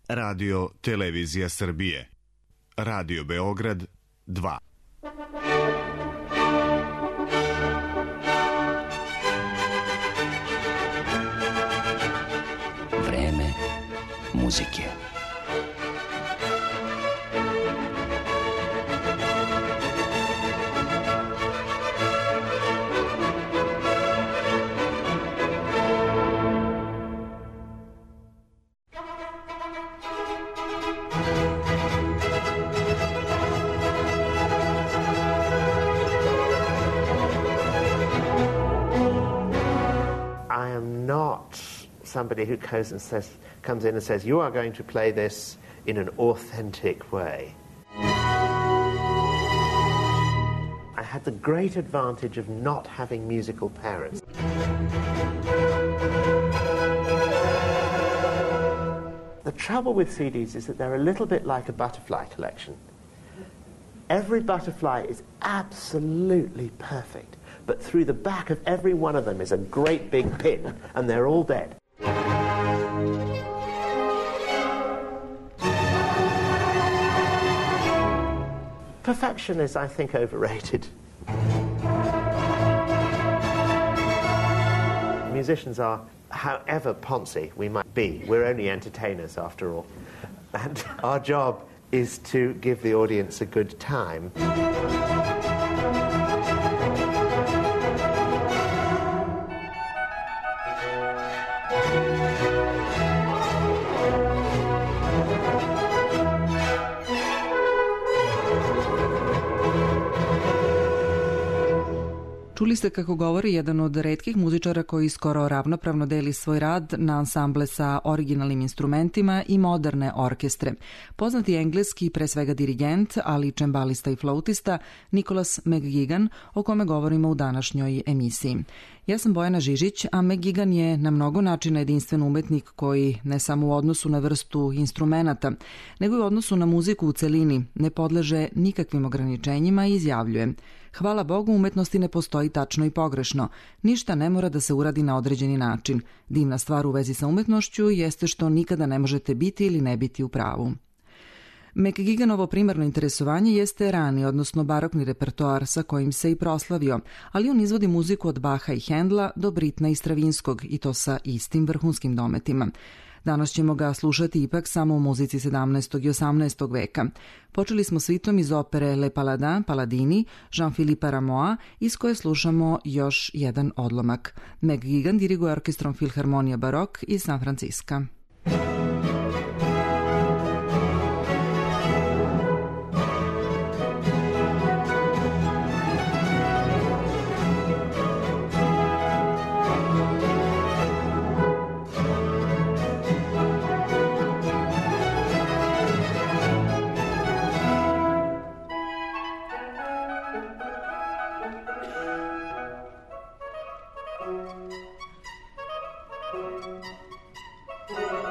Radio Televizija Srbije. Radio Beograd 2. Vreme muzike. Somebody who comes in and says, you are going to play this in an authentic way. I had the great advantage of not having musical parents. The trouble with CDs is that they're a little bit like a butterfly collection. Every butterfly is absolutely perfect, but through the back of every one of them is a great big pin, and they're all dead. Perfection is, I think, overrated. Musicians are, however poncy we might be, we're only entertainers after all. And our job is to give the audience a good time. Čuli ste kako govori jedan od retkih muzičara koji skoro ravnopravno deli svoj rad na ansamble sa originalnim instrumentima i moderne orkestre. Poznati engleski, pre svega dirigent, ali i čembalista i flautista Nicholas McGuigan, o kome govorimo u današnjoj emisiji. Ja sam Bojana Žižić, a McGuigan je na mnogo načina jedinstven umetnik koji ne samo u odnosu na vrstu instrumenata, nego i u odnosu na muziku u celini ne podleže nikakvim ograničenjima i izjavljuje: hvala Bogu, umetnosti ne postoji tačno i pogrešno. Ništa ne mora da se uradi na određeni način. Divna stvar u vezi sa umetnošću jeste što nikada ne možete biti ili ne biti u pravu. McGuiganovo primarno interesovanje jeste rani, odnosno barokni repertoar sa kojim se i proslavio, ali on izvodi muziku od Baha i Hendla do Britna i Stravinskog, i to sa istim vrhunskim dometima. Danas ćemo ga slušati ipak samo u muzici 17. i 18. veka. Počeli smo svitom iz opere Le Paladin, Paladini, Jean-Philippe Rameau, iz koje slušamo još jedan odlomak. McGuigan diriguje orkestrom Filharmonija Barok iz San Francisca. Thank you.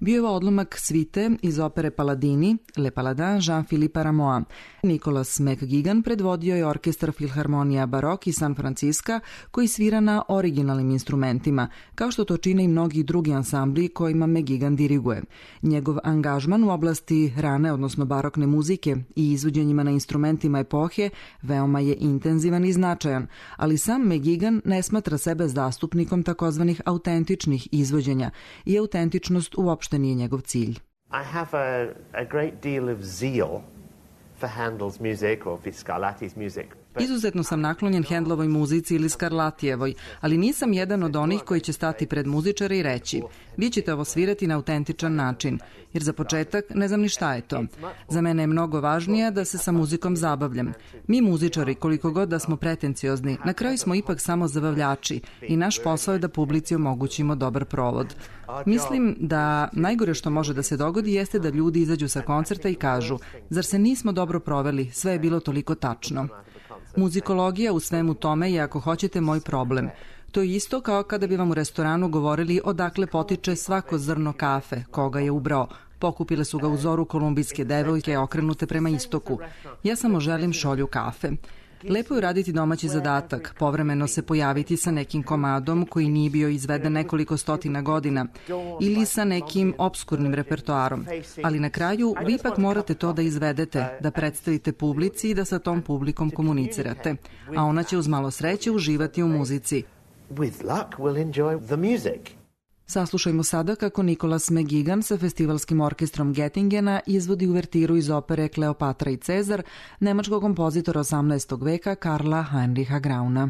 bio je odlomak svite iz opere Paladini, Le Paladin Jean-Philippe Rameau. Nicholas McGuigan predvodio je orkestar Filharmonija Barok iz San Francisca koji svira na originalnim instrumentima, kao što to čine i mnogi drugi ansambli kojima McGuigan diriguje. Njegov angažman u oblasti rane, odnosno barokne muzike i izvođenjima na instrumentima epohe veoma je intenzivan i značajan, ali sam McGuigan ne smatra sebe zastupnikom takozvanih autentičnih izvođenja i autentičnost uopšte nije njegov cilj. I have a great deal of zeal for Handel's music or for Scarlatti's music. Izuzetno sam naklonjen Handlovoj muzici ili Scarlattijevoj, ali nisam jedan od onih koji će stati pred muzičare i reći vi ćete ovo svirati na autentičan način, jer za početak ne znam ni šta je to. Za mene je mnogo važnije da se sa muzikom zabavljam. Mi muzičari, koliko god da smo pretenciozni, na kraju smo ipak samo zabavljači i naš posao je da publici omogućimo dobar provod. Mislim da najgore što može da se dogodi jeste da ljudi izađu sa koncerta i kažu zar se nismo dobro proveli, sve je bilo toliko tačno. Muzikologija u svemu tome je, ako hoćete, moj problem. To je isto kao kada bi vam u restoranu govorili odakle potiče svako zrno kafe, koga je ubrao. Pokupile su ga u zoru kolumbijske devojke okrenute prema istoku. Ja samo želim šolju kafe. Lepo je raditi domaći zadatak, povremeno se pojaviti sa nekim komadom koji nije bio izveden nekoliko stotina godina ili sa nekim obskurnim repertoarom, ali na kraju vi ipak morate to da izvedete, da predstavite publici i da sa tom publikom komunicirate, a ona će uz malo sreće uživati u muzici. With luck we'll enjoy the music. Saslušajmo sada kako Nicholas McGuigan sa festivalskim orkestrom Göttingena izvodi uvertiru iz opere Kleopatra i Cezar nemačkog kompozitora 18. veka Karla Heinricha Grauna.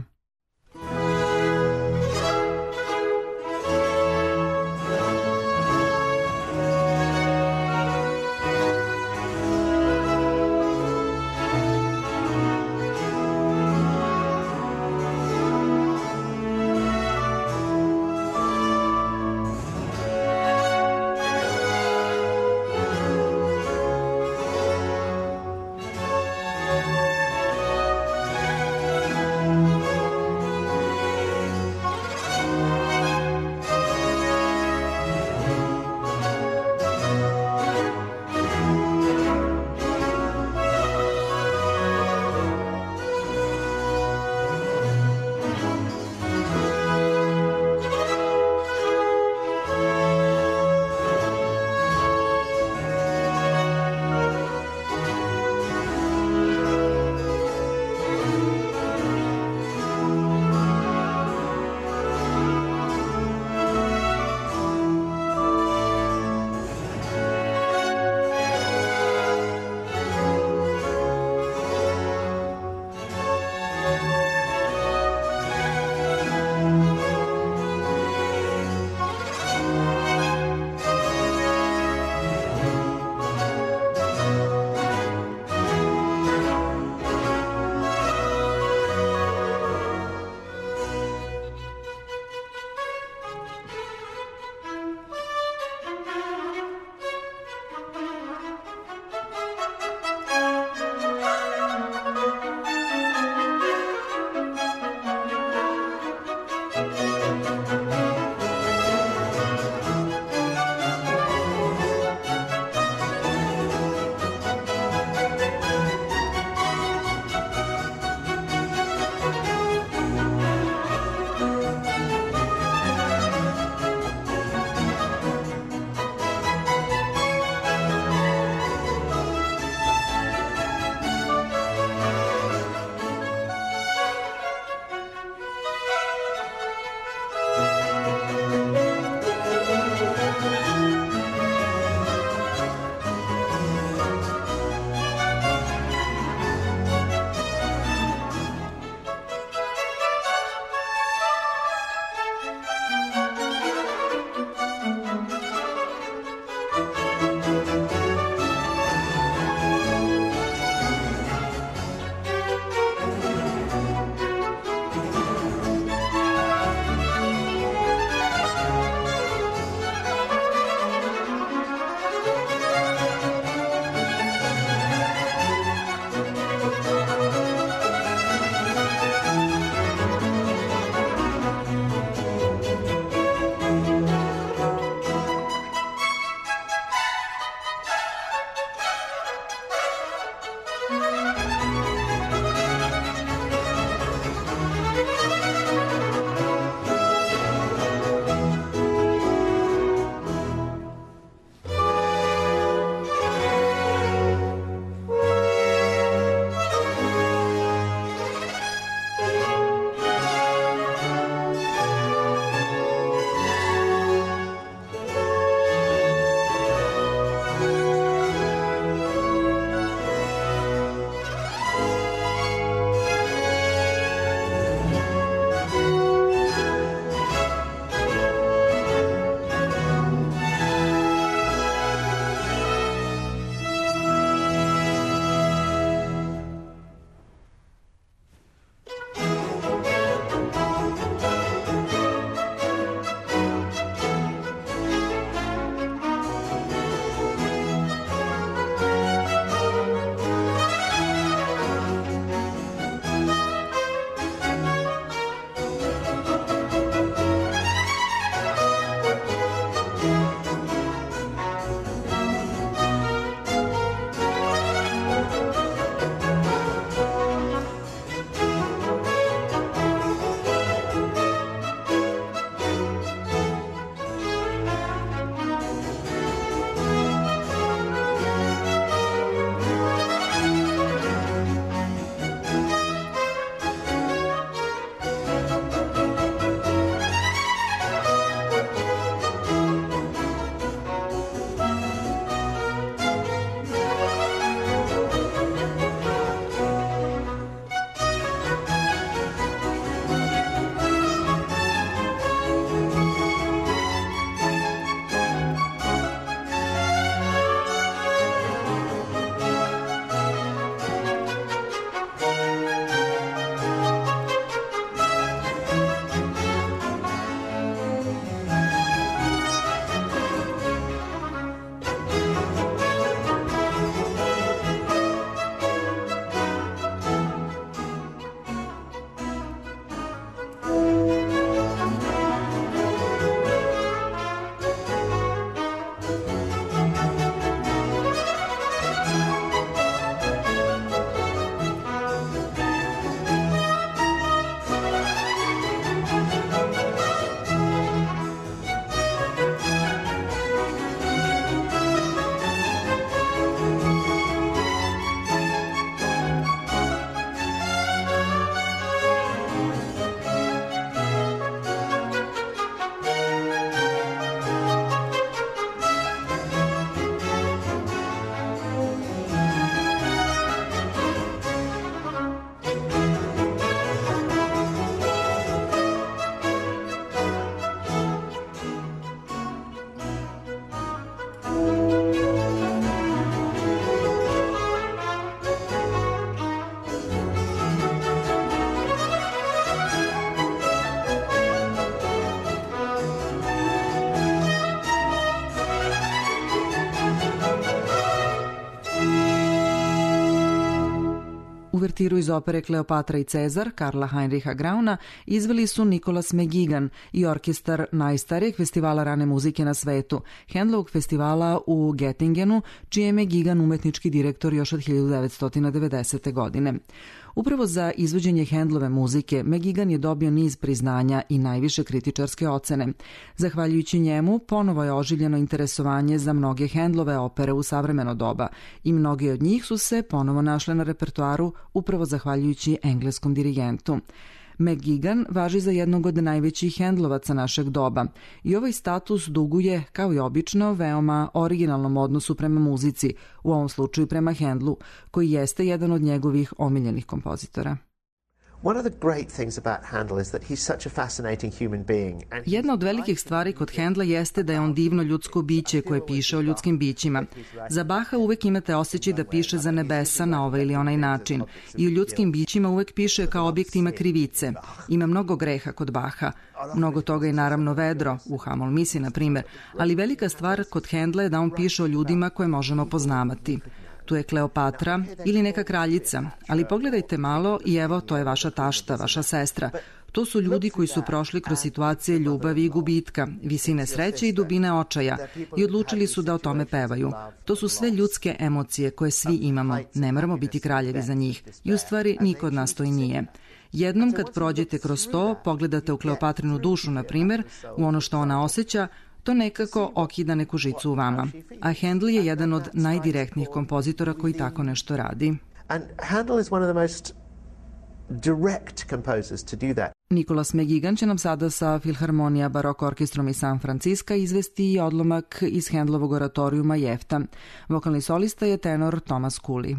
uvertiru iz opere Kleopatra i Cezar Karla Heinricha Grauna izveli su Nicholas McGuigan i orkestar najstarijeg festivala rane muzike na svetu, Handlovog festivala u Gettingenu, čiji je McGuigan umetnički direktor još od 1990. godine. Upravo za izvođenje Handlove muzike, McGuigan je dobio niz priznanja i najviše kritičarske ocene. Zahvaljujući njemu, ponovo je oživljeno interesovanje za mnoge Handlove opere u savremeno doba i mnogi od njih su se ponovo našle na repertoaru upravo zahvaljujući engleskom dirigentu. McGuigan važi za jednog od najvećih Handlovaca našeg doba i ovaj status duguje, kao i obično, veoma originalnom odnosu prema muzici, u ovom slučaju prema Handlu, koji jeste jedan od njegovih omiljenih kompozitora. Jedna od velikih stvari kod Handla jeste da je on divno ljudsko biće koje piše o ljudskim bićima. Za Baha uvek imate osjećaj da piše za nebesa na ovaj ili onaj način. I u ljudskim bićima uvek piše kao objektima krivice. Ima mnogo greha kod Baha. Mnogo toga je naravno vedro, u Hamol misi na primjer, ali velika stvar kod Handla je da on piše o ljudima koje možemo poznavati. Tu je Kleopatra ili neka kraljica, ali pogledajte malo i evo, to je vaša tašta, vaša sestra. To su ljudi koji su prošli kroz situacije ljubavi i gubitka, visine sreće i dubine očaja i odlučili su da o tome pevaju. To su sve ljudske emocije koje svi imamo, ne moramo biti kraljevi za njih i u stvari niko od nas to i nije. Jednom kad prođete kroz to, pogledate u Kleopatrinu dušu, na primjer, u ono što ona osjeća, to nekako okida neku žicu u vama. A Handel je jedan od najdirektnijih kompozitora koji tako nešto radi. Nicholas McGuigan će nam sada sa Filharmonija Barok orkestrom iz San Francisca izvesti i odlomak iz Handlovog oratorijuma Jefta. Vokalni solista je tenor Thomas Cooley.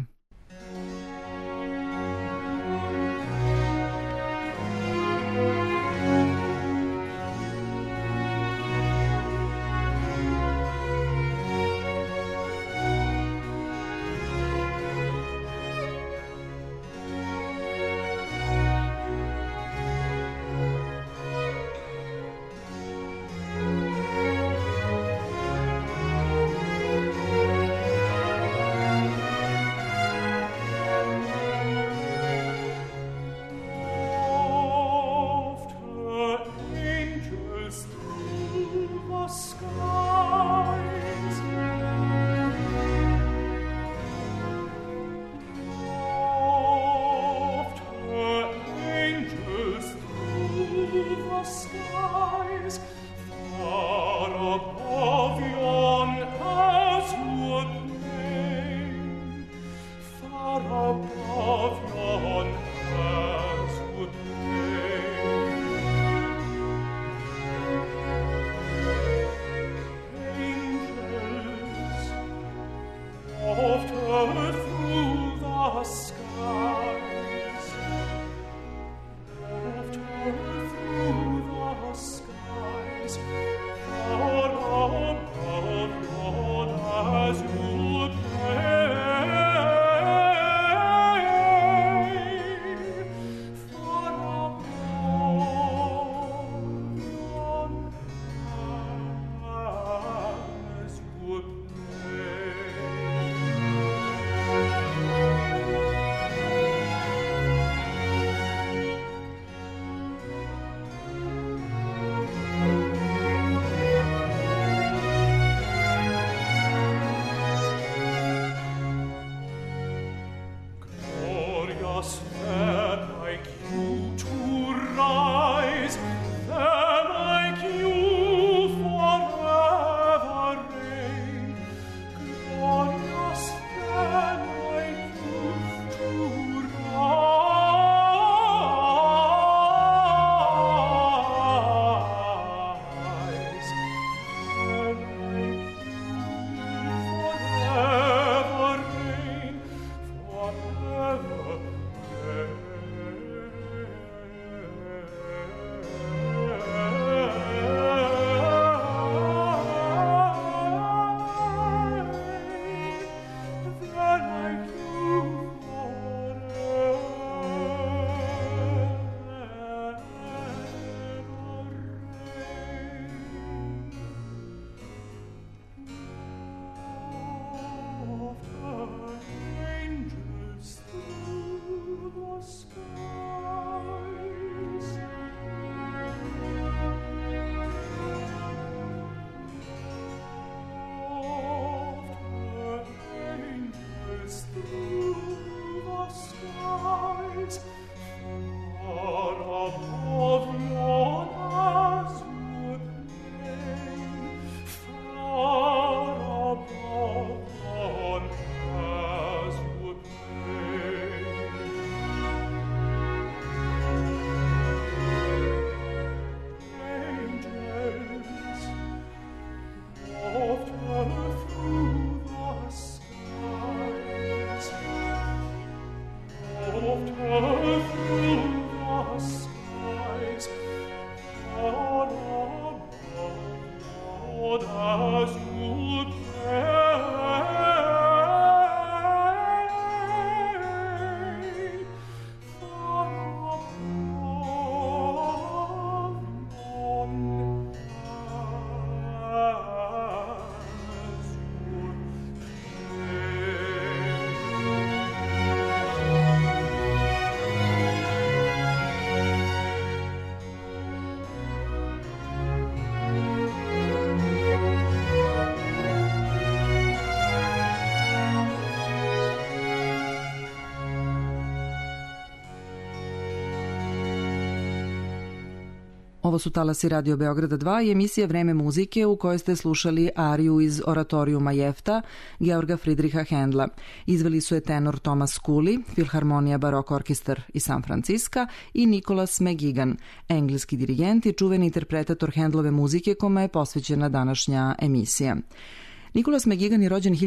Ovo su talasi Radio Beograda 2 i emisija Vreme muzike u kojoj ste slušali ariju iz oratorijuma Jefta Georga Friedricha Händla. Izveli su je tenor Thomas Cooley, Filharmonija Barok Orkestar iz San Franciska i Nicholas McGuigan, engleski dirigent i čuveni interpretator Händlove muzike kome je posvećena današnja emisija. Nicholas McGuigan je rođen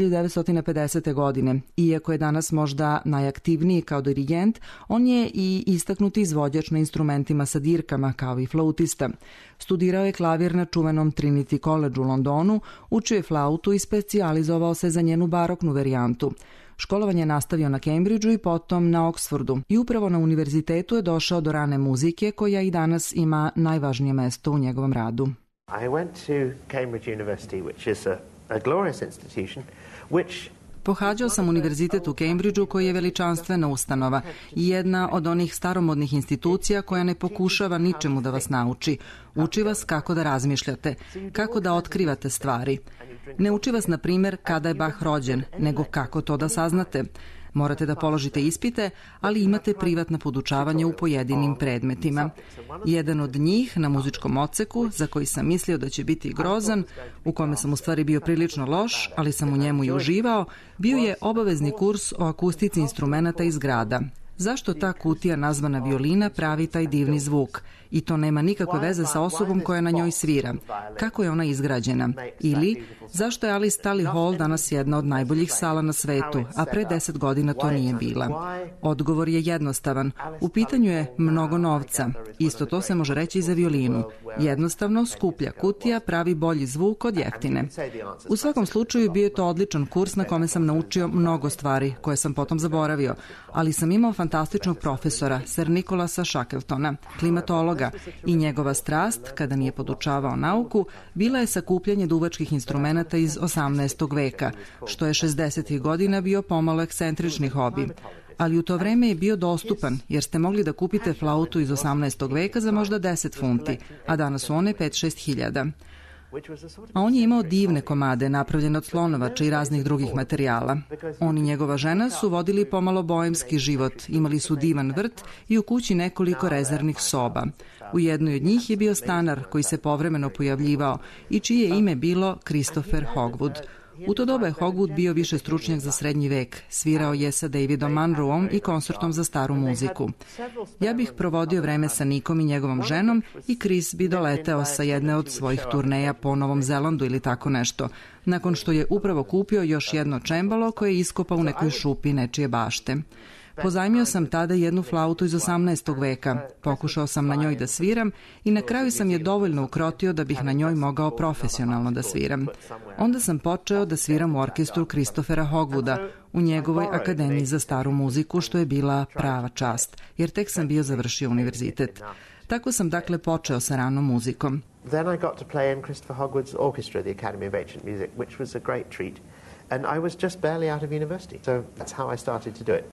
1950. godine. Iako je danas možda najaktivniji kao dirigent, on je i istaknuti izvođač na instrumentima sa dirkama, kao i flautista. Studirao je klavir na čuvenom Trinity College u Londonu, učio je flautu i specijalizovao se za njenu baroknu varijantu. Školovanje je nastavio na Cambridgeu i potom na Oxfordu i upravo na univerzitetu je došao do rane muzike koja i danas ima najvažnije mesto u njegovom radu. I went to Cambridge University, which is a glorious institution, which Pohađao sam univerzitet u Cambridgeu koji je veličanstvena ustanova i jedna od onih staromodnih institucija koja ne pokušava ničemu da vas nauči. Uči vas kako da razmišljate, kako da otkrivate stvari. Ne uči vas, na primjer, kada je Bach rođen, nego kako to da saznate. Morate da položite ispite, ali imate privatna podučavanja u pojedinim predmetima. Jedan od njih na muzičkom odseku, za koji sam mislio da će biti grozan, u kome sam u stvari bio prilično loš, ali sam u njemu i uživao, bio je obavezni kurs o akustici instrumenata iz grada. Zašto ta kutija nazvana violina pravi taj divni zvuk? I to nema nikakve veze sa osobom koja na njoj svira. Kako je ona izgrađena? Ili, zašto je Alice Tully Hall danas jedna od najboljih sala na svetu, a pre 10 godina to nije bila? Odgovor je jednostavan. U pitanju je mnogo novca. Isto to se može reći i za violinu. Jednostavno, skuplja kutija pravi bolji zvuk od jeftine. U svakom slučaju bio je to odličan kurs na kome sam naučio mnogo stvari koje sam potom zaboravio, ali sam imao fantastičnog profesora, Sir Nicholasa Shackletona, klimatologa, i njegova strast, kada nije podučavao nauku, bila je sakupljanje duvačkih instrumenata iz 18. veka, što je 60. godina bio pomalo ekscentrični hobi. Ali u to vreme je bio dostupan, jer ste mogli da kupite flautu iz 18. veka za možda 10 funti, a danas su one 5-6 hiljada. A on je imao divne komade napravljene od slonovača i raznih drugih materijala. On i njegova žena su vodili pomalo boemski život, imali su divan vrt i u kući nekoliko rezervnih soba. U jednoj od njih je bio stanar koji se povremeno pojavljivao i čije ime bilo Christopher Hogwood. U to doba je Hogwood bio više stručnjak za srednji vek, svirao je sa Davidom Munroom i koncertom za staru muziku. Ja bih provodio vreme sa Nikom i njegovom ženom i Chris bi doleteo sa jedne od svojih turneja po Novom Zelandu ili tako nešto, nakon što je upravo kupio još jedno čembalo koje je iskopao u nekoj šupi nečije bašte. Pozajmio sam tada jednu flautu iz 18. veka, pokušao sam na njoj da sviram i na kraju sam je dovoljno ukrotio da bih na njoj mogao profesionalno da sviram. Onda sam počeo da sviram u orkestru Christophera Hogwooda u njegovoj akademiji za staru muziku, što je bila prava čast, jer tek sam bio završio univerzitet. Tako sam dakle počeo sa ranom muzikom. Then I got to play in Christopher Hogwood's orchestra, the Academy of Ancient Music, which was a great treat. And I was just barely out of university, so that's how I started to do it.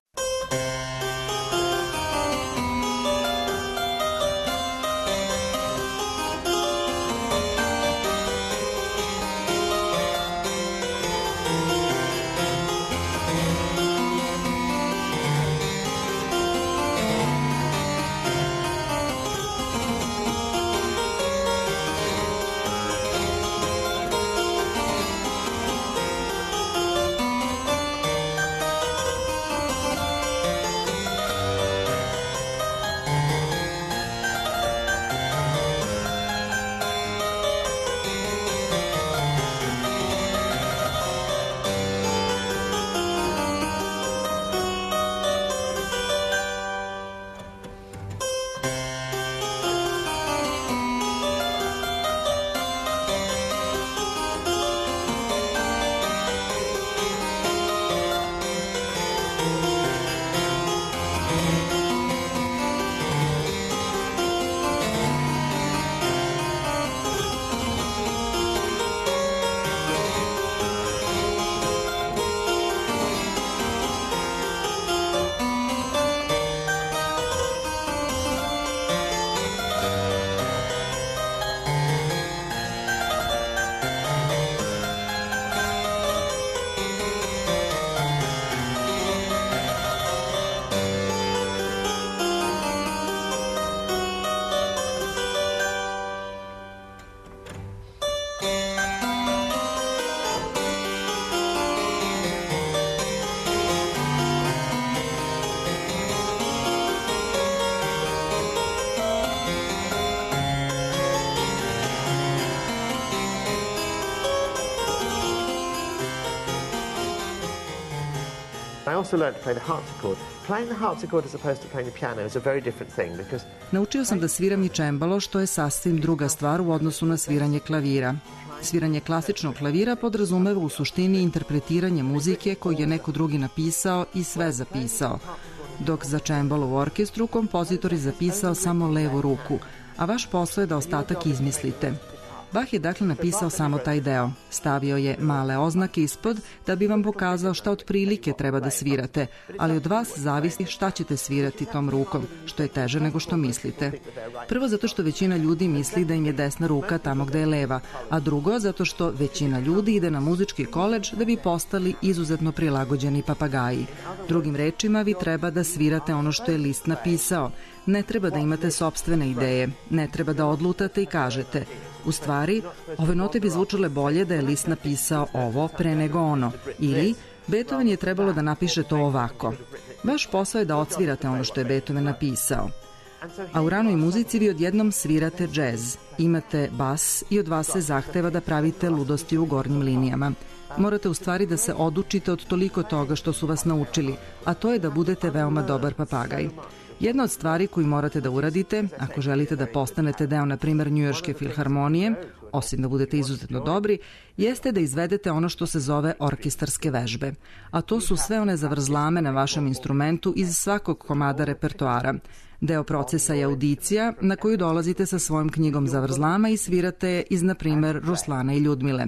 also learned to play the harpsichord. Playing the harpsichord as opposed to playing the piano is a very different thing because... Naučio sam da sviram i čembalo, što je sasvim druga stvar u odnosu na sviranje klavira. Sviranje klasičnog klavira podrazumeva u suštini interpretiranje muzike koju je neko drugi napisao i sve zapisao, dok za čembalo u orkestru kompozitor je zapisao samo levu ruku, a vaš posao je da ostatak izmislite. Bach je dakle napisao samo taj deo. Stavio je male oznake ispod da bi vam pokazao šta otprilike treba da svirate, ali od vas zavisi šta ćete svirati tom rukom, što je teže nego što mislite. Prvo zato što većina ljudi misli da im je desna ruka tamo gde je leva, a drugo zato što većina ljudi ide na muzički koledž da bi postali izuzetno prilagođeni papagaji. Drugim rečima, vi treba da svirate ono što je list napisao. Ne treba da imate sopstvene ideje, ne treba da odlutate i kažete: u stvari, ove note bi zvučale bolje da je list napisao ovo pre nego ono, ili Beethoven je trebalo da napiše to ovako. Vaš posao je da odsvirate ono što je Beethoven napisao. A u ranoj muzici vi odjednom svirate džez, imate bas i od vas se zahteva da pravite ludosti u gornjim linijama. Morate u stvari da se odučite od toliko toga što su vas naučili, a to je da budete veoma dobar papagaj. Jedna od stvari koju morate da uradite, ako želite da postanete deo, na primjer, Njujorške filharmonije, osim da budete izuzetno dobri, jeste da izvedete ono što se zove orkestarske vežbe. A to su sve one zavrzlame na vašem instrumentu iz svakog komada repertoara. Deo procesa je audicija na koju dolazite sa svojom knjigom zavrzlama i svirate iz, na primjer, Ruslana i Ljudmile.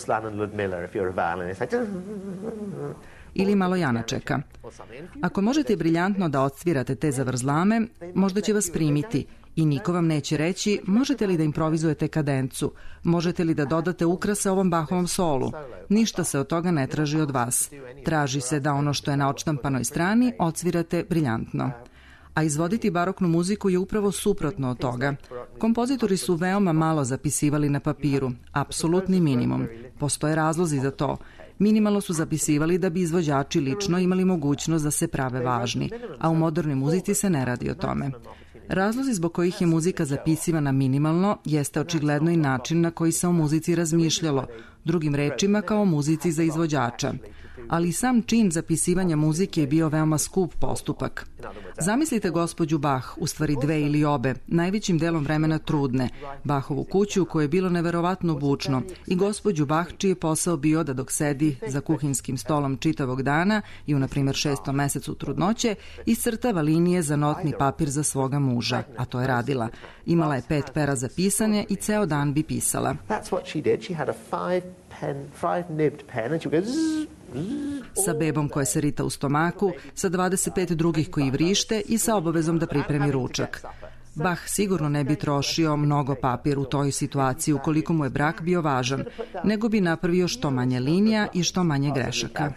Ili malo Janačeka. Ako možete briljantno da odsvirate te zavrzlame, možda će vas primiti i niko vam neće reći: možete li da improvizujete kadencu, možete li da dodate ukrase ovom Bachovom solu. Ništa se od toga ne traži od vas. Traži se da ono što je na odštampanoj strani odsvirate briljantno. A izvoditi baroknu muziku je upravo suprotno od toga. Kompozitori su veoma malo zapisivali na papiru, apsolutni minimum. Postoje razlozi za to. Minimalno su zapisivali da bi izvođači lično imali mogućnost da se prave važni, a u modernoj muzici se ne radi o tome. Razlozi zbog kojih je muzika zapisivana minimalno jeste očigledno i način na koji se o muzici razmišljalo, drugim rečima kao o muzici za izvođača. Ali sam čin zapisivanja muzike je bio veoma skup postupak. Zamislite gospođu Bach, u stvari dve ili obe, najvećim delom vremena trudne, Bachovu kuću u kojoj je bilo neverovatno bučno i gospođu Bach čiji je posao bio da dok sedi za kuhinskim stolom čitavog dana i u, na primjer, 6. mesecu trudnoće, iscrtava linije za notni papir za svoga muža, a to je radila. Imala je 5 pera za pisanje i ceo dan bi pisala. Sa bebom koja se rita u stomaku, sa 25 drugih koji vrište i sa obavezom da pripremi ručak. Bach sigurno ne bi trošio mnogo papir u toj situaciji ukoliko mu je brak bio važan, nego bi napravio što manje linija i što manje grešaka.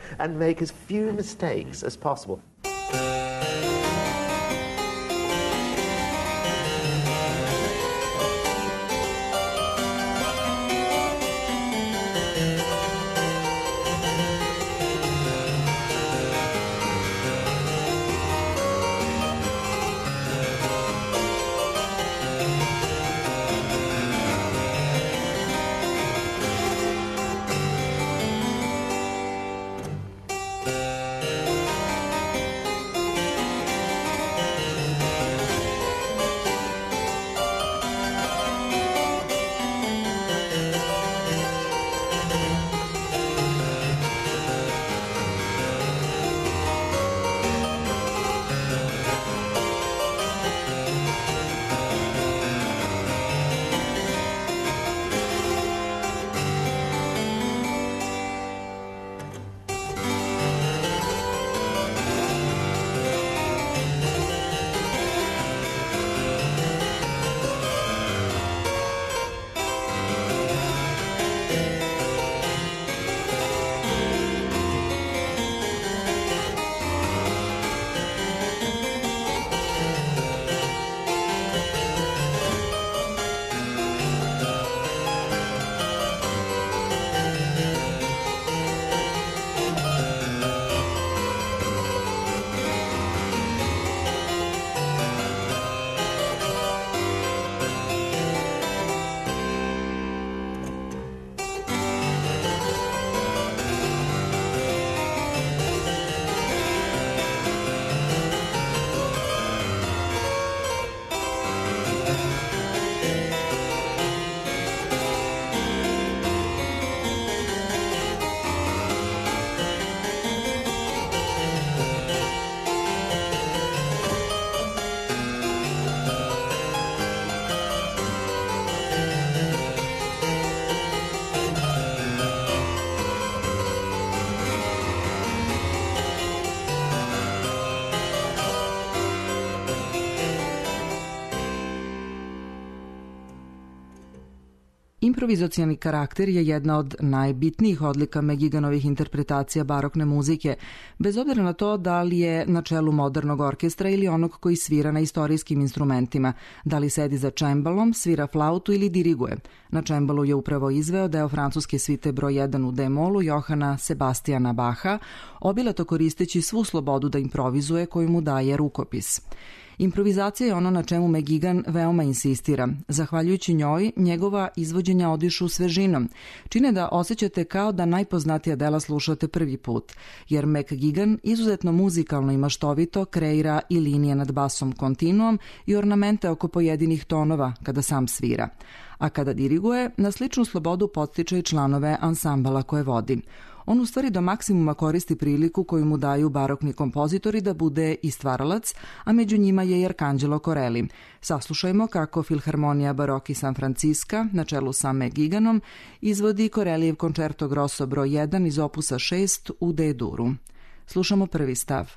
Improvizacioni karakter je jedna od najbitnijih odlika McGuiganovih interpretacija barokne muzike, bez obzira na to da li je na čelu modernog orkestra ili onog koji svira na istorijskim instrumentima, da li sedi za čembalom, svira flautu ili diriguje. Na čembalu je upravo izveo deo francuske svite broj 1 u D-molu Johana Sebastijana Baha, obilato koristeći svu slobodu da improvizuje koju mu daje rukopis. Improvizacija je ono na čemu McGuigan veoma insistira. Zahvaljujući njoj, njegova izvođenja odišu svežinom. Čine da osjećate kao da najpoznatija dela slušate prvi put, jer McGuigan izuzetno muzikalno i maštovito kreira i linije nad basom kontinuom i ornamente oko pojedinih tonova kada sam svira. A kada diriguje, na sličnu slobodu podstiče i članove ansambala koje vodi. On u stvari do maksimuma koristi priliku koju mu daju barokni kompozitori da bude i stvaralac, a među njima je i Arcangelo Corelli. Saslušajmo kako Filharmonija Baroki San Francisca, na čelu sa McGuiganom, izvodi Corellijev koncerto grosso broj 1 iz opusa 6 u D-duru. Slušamo prvi stav.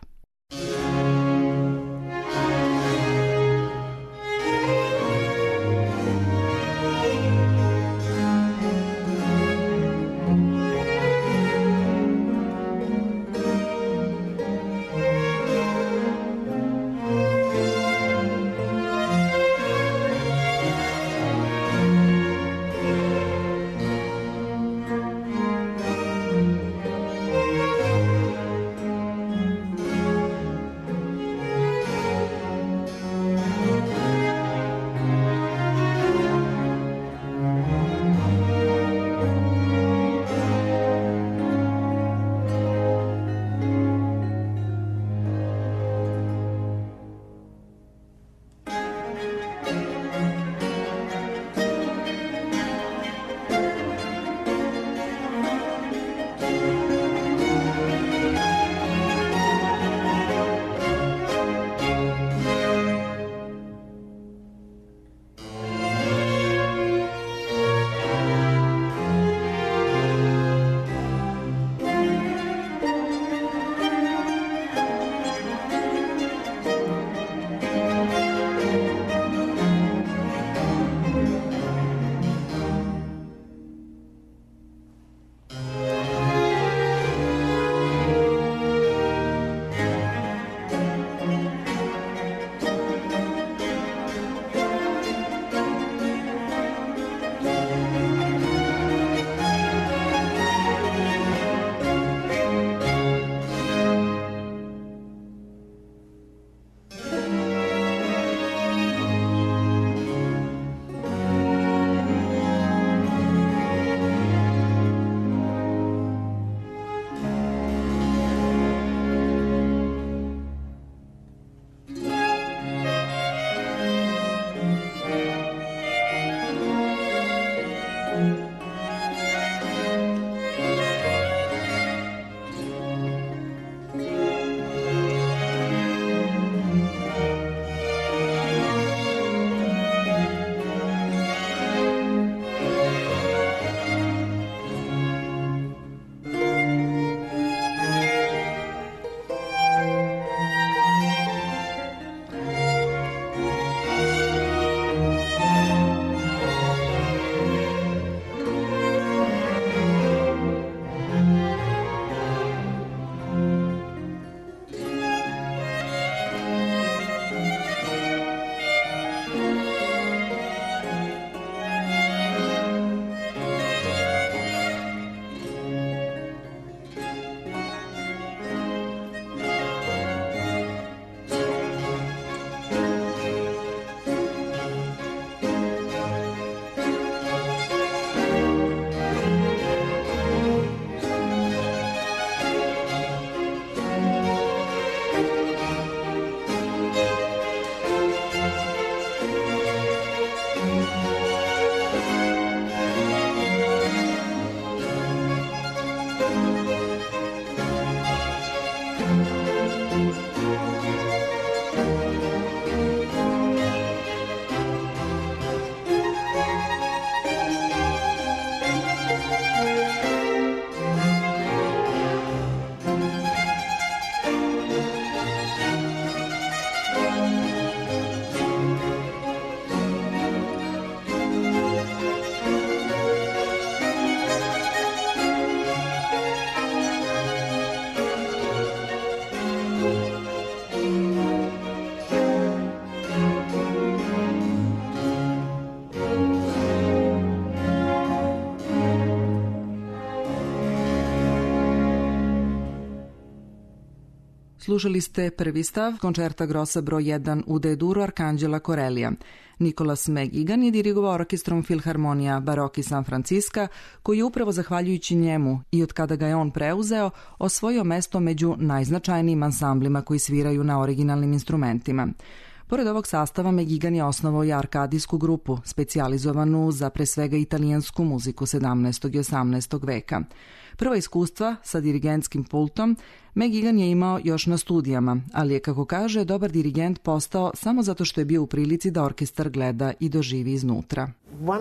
Slušali ste prvi stav koncerta Grossa broj 1 u D-duru Arkanđela Corellija. Nicholas McGuigan je dirigovao orkestrom Filharmonija Baroque San Francisca, koji je upravo zahvaljujući njemu i od kada ga je on preuzeo, osvojio mesto među najznačajnijim ansamblima koji sviraju na originalnim instrumentima. Pored ovog sastava, McGuigan je osnovao i arkadijsku grupu, specijalizovanu za pre svega italijansku muziku 17. i 18. veka. Prva iskustva sa dirigentskim pultom McGuigan je imao još na studijama, ali je, kako kaže, dobar dirigent postao samo zato što je bio u prilici da orkestar gleda i doživi iznutra.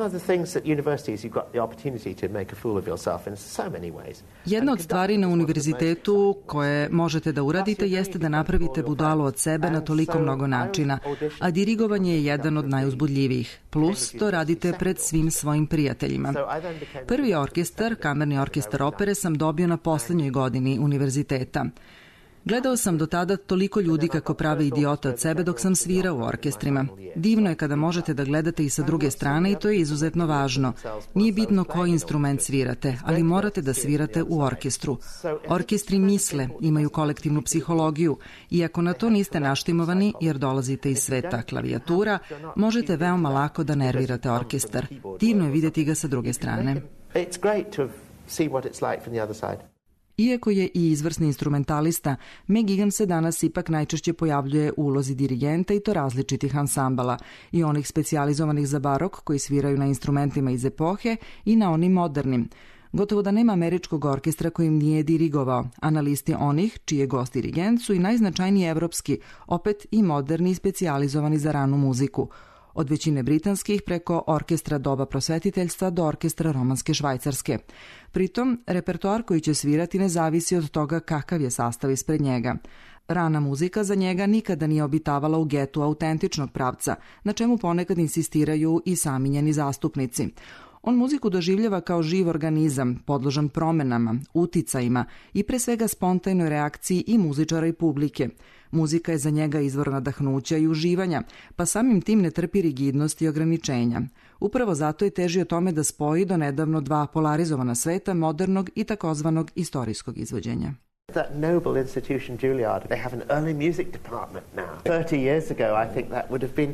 Jedna od stvari na univerzitetu koje možete da uradite jeste da napravite budalu od sebe na toliko mnogo načina, a dirigovanje je jedan od najuzbudljivijih. Plus, to radite pred svim svojim prijateljima. Prvi orkestar, kamerni orkestar opere, sam dobio na poslednjoj godini univerziteta. Gledao sam do tada toliko ljudi kako prave idiote od sebe dok sam svirao u orkestrima. Divno je kada možete da gledate i sa druge strane i to je izuzetno važno. Nije bitno koji instrument svirate, ali morate da svirate u orkestru. Orkestri misle, imaju kolektivnu psihologiju i ako na to niste naštimovani jer dolazite iz sveta klavijatura, možete veoma lako da nervirate orkestar. Divno je videti ga sa druge strane. Iako je i izvrsni instrumentalista, McGuigan se danas ipak najčešće pojavljuje u ulozi dirigenta i to različitih ansambala, i onih specijalizovanih za barok koji sviraju na instrumentima iz epohe i na onim modernim. Gotovo da nema američkog orkestra kojim nije dirigovao, a na listi onih čiji je gost dirigent su i najznačajniji evropski, opet i moderni i specijalizovani za ranu muziku. Od većine britanskih preko orkestra doba prosvetiteljstva do orkestra romanske Švajcarske. Pritom, repertoar koji će svirati ne zavisi od toga kakav je sastav ispred njega. Rana muzika za njega nikada nije obitavala u getu autentičnog pravca, na čemu ponekad insistiraju i sami njeni zastupnici. On muziku doživljava kao živ organizam, podložan promenama, uticajima i pre svega spontanoj reakciji i muzičara i publike. Muzika je za njega izvor nadahnuća i uživanja, pa samim tim ne trpi rigidnost i ograničenja. Upravo zato je težio tome da spoji do nedavno dva polarizovana sveta, modernog i takozvanog istorijskog izvođenja. That noble institution, Juilliard, they have an early music department now. 30 years ago, I think that would have been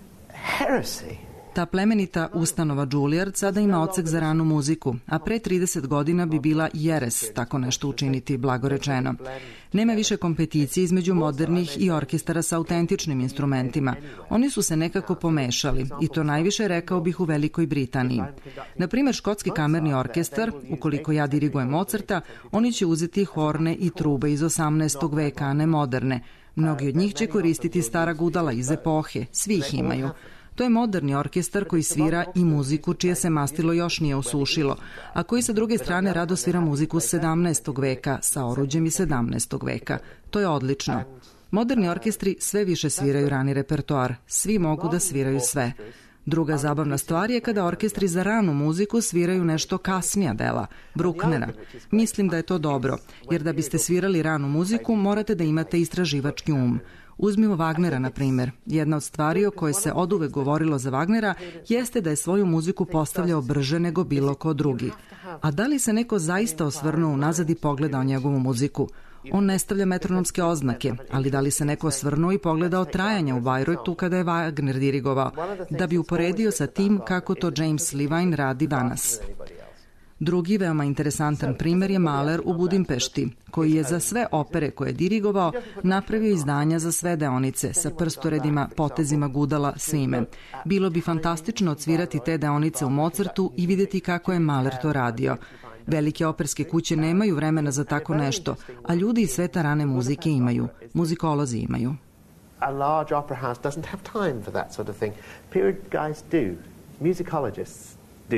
heresy. Ta plemenita ustanova Juilliard sada ima odsek za ranu muziku, a pre 30 godina bi bila jeres tako nešto učiniti, blago rečeno. Nema više kompeticije između modernih i orkestara sa autentičnim instrumentima. Oni su se nekako pomešali i to najviše, rekao bih, u Velikoj Britaniji. Na primjer, škotski kamerni orkestar, ukoliko ja dirigujem Mozarta, oni će uzeti horne i trube iz 18. veka, a ne moderne. Mnogi od njih će koristiti stara gudala iz epohe, svi ih imaju. To je moderni orkestar koji svira i muziku čije se mastilo još nije osušilo, a koji sa druge strane rado svira muziku 17. veka sa oruđem iz 17. veka. To je odlično. Moderni orkestri sve više sviraju rani repertoar. Svi mogu da sviraju sve. Druga zabavna stvar je kada orkestri za ranu muziku sviraju nešto kasnija dela, Brucknera. Mislim da je to dobro, jer da biste svirali ranu muziku morate da imate istraživački um. Uzmimo Wagnera, na primjer. Jedna od stvari o kojoj se oduvek govorilo za Wagnera jeste da je svoju muziku postavljao brže nego bilo ko drugi. A da li se neko zaista osvrnuo unazad i pogledao njegovu muziku? On ne stavlja metronomske oznake, ali da li se neko osvrnuo i pogledao trajanja u Bayreuthu kada je Wagner dirigovao, da bi uporedio sa tim kako to James Levine radi danas. Drugi veoma interesantan primer je Mahler u Budimpešti, koji je za sve opere koje je dirigovao napravio izdanja za sve deonice sa prstoredima, potezima gudala, svime. Bilo bi fantastično odsvirati te deonice u Mozartu i vidjeti kako je Mahler to radio. Velike operske kuće nemaju vremena za tako nešto, a ljudi iz sveta rane muzike imaju. Muzikolozi imaju. A large opera house doesn't have time for that sort of thing. Period guys do. Musicologists do.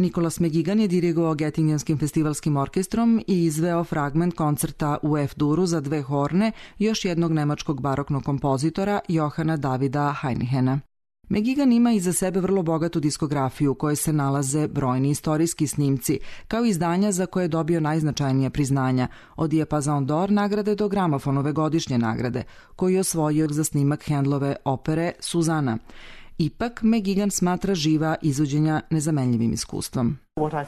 Nicholas McGuigan je dirigovao Göttingenskim festivalskim orkestrom i izveo fragment koncerta u F-duru za 2 horne još jednog nemačkog baroknog kompozitora Johana Davida Heinhena. McGuigan ima iza sebe vrlo bogatu diskografiju u kojoj se nalaze brojni istorijski snimci, kao i izdanja za koje je dobio najznačajnija priznanja, od Diapason d'Or nagrade do Gramofonove godišnje nagrade, koju je osvojio za snimak Handelove opere Suzana. Ipak, McGuigan smatra živa izvođenja nezamenljivim iskustvom.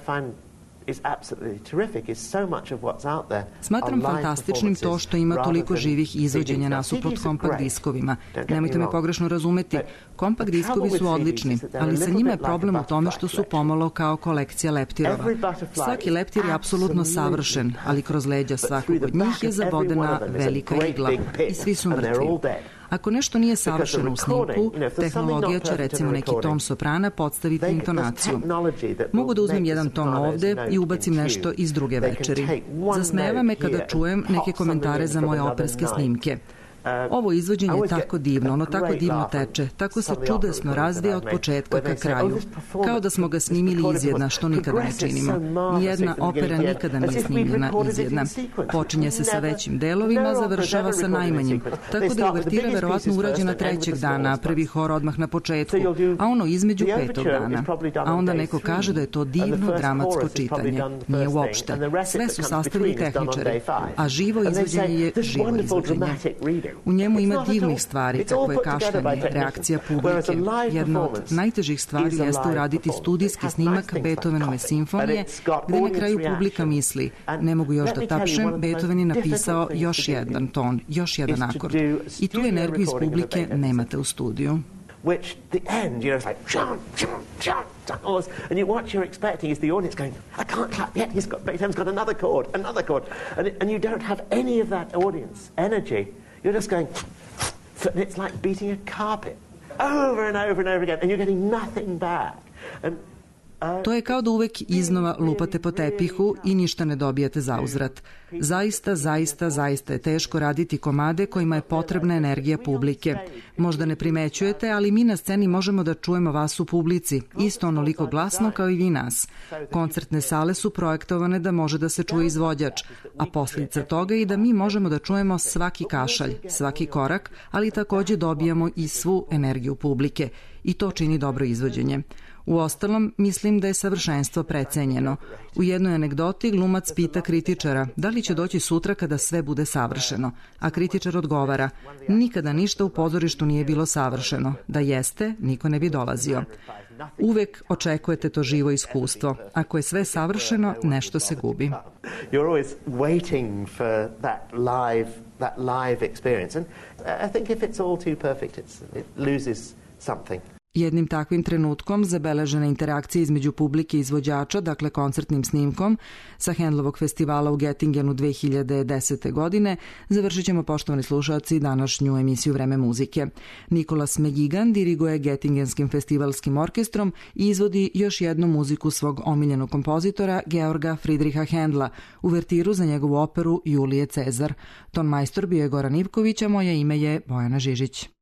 Smatram fantastičnim to što ima toliko živih izvođenja nasuprot kompakt diskovima. Nemojte me pogrešno razumeti, kompakt diskovi su odlični, ali sa njima je problem u tome što su pomalo kao kolekcija leptirova. Svaki leptir je apsolutno savršen, ali kroz leđa svakog od njih je zabodena velika igla i svi su mrtvi. Ako nešto nije savršeno u snimku, tehnologija će recimo neki ton soprana podstaviti intonaciju. Mogu da uzmem jedan ton ovde i ubacim nešto iz druge večeri. Zasmeva me kada čujem neke komentare za moje operske snimke. Ovo izvođenje je tako divno, ono tako divno teče, tako se čudesno razvija od početka ka kraju. Kao da smo ga snimili izjedna, što nikada ne činimo. Nijedna opera nikada nije snimljena izjedna. Počinje se sa većim delovima, završava sa najmanjim. Tako da je uvertira verovatno urađena 3. dana, prvi hor odmah na početku, a ono između 5. dana. A onda neko kaže da je to divno dramatsko čitanje. Nije uopšte. Sve su sastavili tehničari, a živo izvođenje je živo izvođenje. U njemu ima divnih stvari, kako je kašljanje, reakcija publike. Jedna od najtežih stvari jeste uraditi studijski snimak Beethovenove simfonije, gde na kraju publika misli, ne mogu još da tapšem, Beethoven je napisao još jedan ton, još jedan akord. I tu energiju iz publike nemate u studiju. Which the end, it's like and what you're expecting is the audience going, I can't clap yet, Beethoven's got another chord, and you don't have any of that audience energy. You're just going, and it's like beating a carpet over and over and over again, and you're getting nothing back. To je kao da uvek iznova lupate po tepihu i ništa ne dobijate zauzvrat. Zaista je teško raditi komade kojima je potrebna energija publike. Možda ne primećujete, ali mi na sceni možemo da čujemo vas u publici, isto onoliko glasno kao i vi nas. Koncertne sale su projektovane da može da se čuje izvođač, a posljedica toga je i da mi možemo da čujemo svaki kašalj, svaki korak, ali takođe dobijamo i svu energiju publike. I to čini dobro izvođenje. Uostalom, mislim da je savršenstvo precenjeno. U jednoj anegdoti glumac pita kritičara da li će doći sutra kada sve bude savršeno, a kritičar odgovara, nikada ništa u pozorištu nije bilo savršeno, da jeste, niko ne bi dolazio. Uvek očekujete to živo iskustvo. Ako je sve savršeno, nešto se gubi. You're always waiting for that live experience. And I think if it's all too perfect, it loses something. Jednim takvim trenutkom zabeležena interakcija između publike i izvođača, dakle koncertnim snimkom, sa Handelovog festivala u Göttingenu 2010. godine, završit ćemo, poštovani slušalci, današnju emisiju Vreme muzike. Nicholas McGuigan diriguje Göttingenskim festivalskim orkestrom i izvodi još jednu muziku svog omiljenog kompozitora Georga Friedricha Handela, uvertiru za njegovu operu Julije Cezar. Ton majstor bio je Goran Ivković, a moje ime je Bojana Žižić.